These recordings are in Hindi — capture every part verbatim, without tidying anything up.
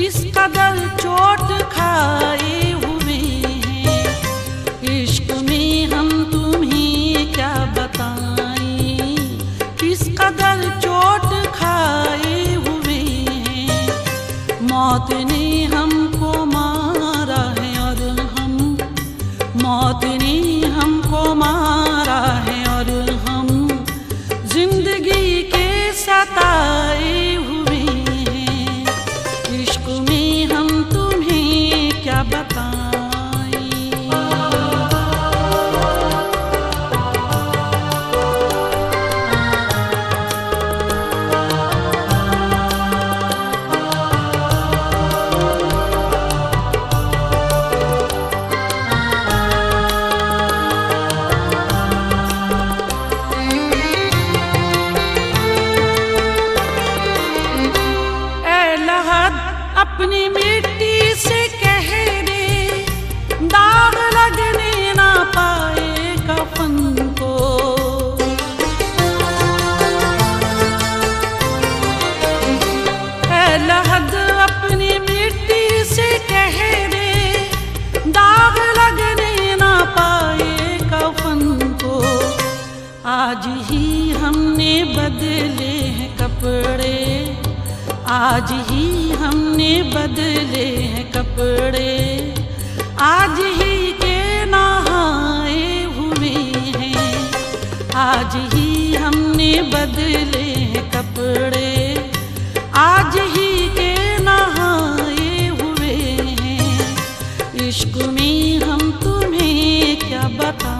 किस कदर चोट खाए हुए हैं, इश्क में हम तुम्हें क्या बताएं। किस कदर चोट खाए हुए हैं, मौत ने हमको मारा है और हम, मौत ने हमको मारा है और हम जिंदगी के सताए हुए हैं। इश्क में हम तुम्हें क्या बताएं। अपनी मिट्टी से कह दे, दाग लगने ना पाए कफन को। ऐ लहद अपनी मिट्टी से कह दे, दाग लगने ना पाए कफन को। आज ही हमने बदले हैं कपड़े, आज ही हमने बदले हैं कपड़े, आज ही के नहाए हुए हैं। आज ही हमने बदले हैं कपड़े, आज ही के नहाए हुए हैं। इश्क में हम तुम्हें क्या बताएं।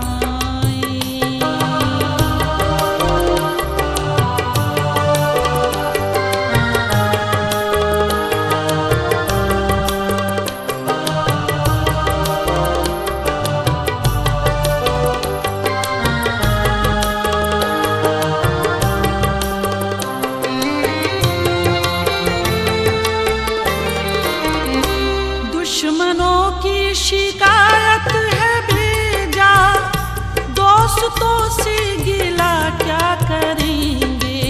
दुश्मनों की शिकायत है भेजा, दोस्तों से गिला क्या करेंगे।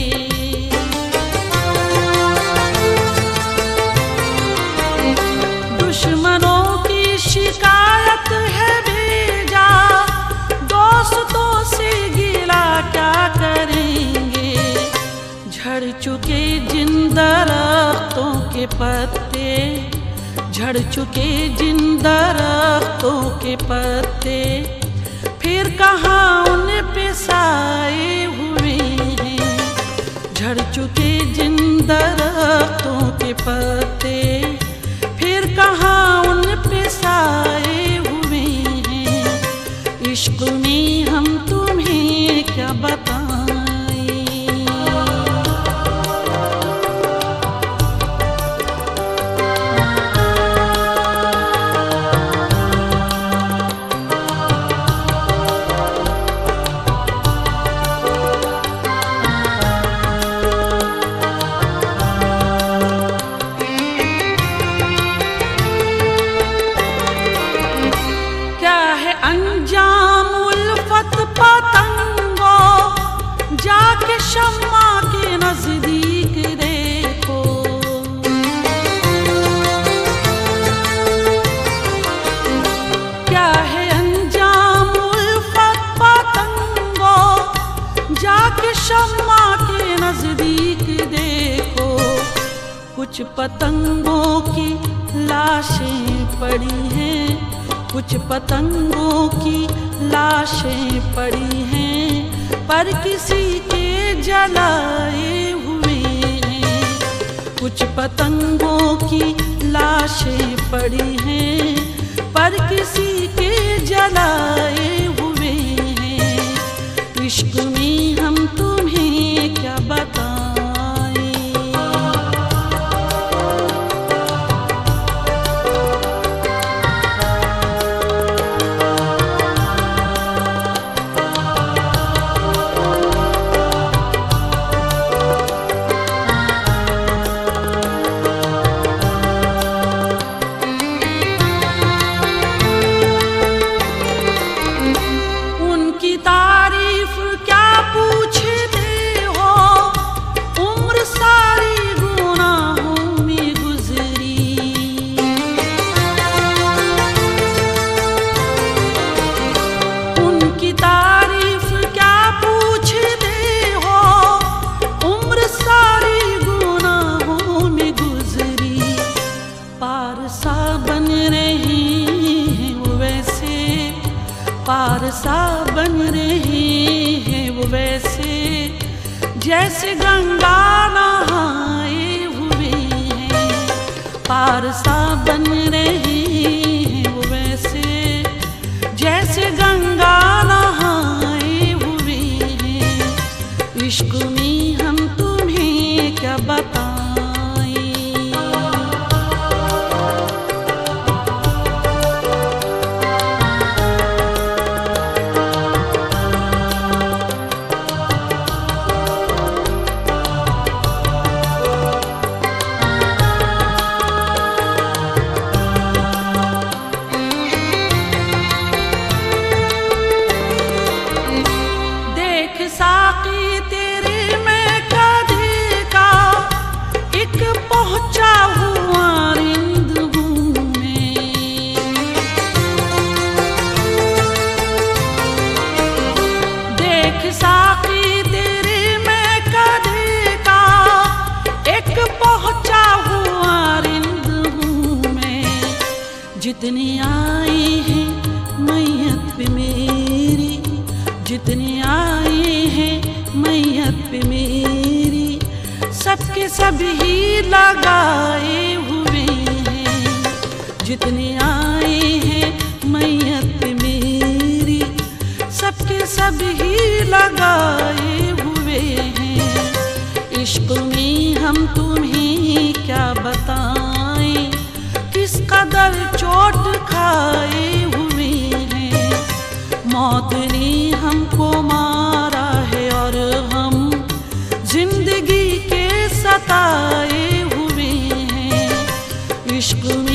दुश्मनों की शिकायत है भेजा, दोस्तों से गिला क्या करेंगे। झड़ चुके जिन दरख्तों के पत्ते, झड़ चुके जिन दरख्तों के पत्ते, फिर कहाँ उन पे साए हुए हैं। झड़ चुके जिन दरख्तों के पत्ते, फिर कहाँ उन पे साए हुए हैं। इश्क में हम तुम्हें क्या बताएं। अंजाम उल्फत पतंगो, जाके शम्मा के नजदीक देखो। क्या है अंजाम उल्फत पतंगो, जाके शम्मा के नजदीक देखो। कुछ पतंगों की लाशें पड़ी हैं, कुछ पतंगों की लाशें पड़ी हैं, पर किसी के जलाए हुए हैं। कुछ पतंगों की लाशें पड़ी हैं, पर किसी के जलाए हुए हैं। इश्क में हम तुम्हें क्या बताएं। पारसा बन रहे हैं वो वैसे जैसे गंगा नहाए हुए हैं। पारसा बन रहे हैं वो वैसे जैसे गंगा नहाए हुए हैं। इश्क में हम तुम्हें क्या बताएं। साकी तेरे मैं कदे का एक पहुंचा हुआ रिंद हूँ मैं। देख साकी तेरे मैं कदे का एक पहुंचा हुआ रिंद हूँ मैं। जितने आए हैं मैयत पे मेरी, जितने आए हैं मैयत पे मेरी, सबके सब ही लगाए हुए हैं। जितने आए हैं मैयत पे मेरी, सबके सब ही लगाए हुए हैं। इश्क में हम तुम्हें क्या बताएं, किस कदर चोट खाए हुए हैं। मौत ने हमको मारा है और हम जिंदगी के सताए हुए हैं। इश्क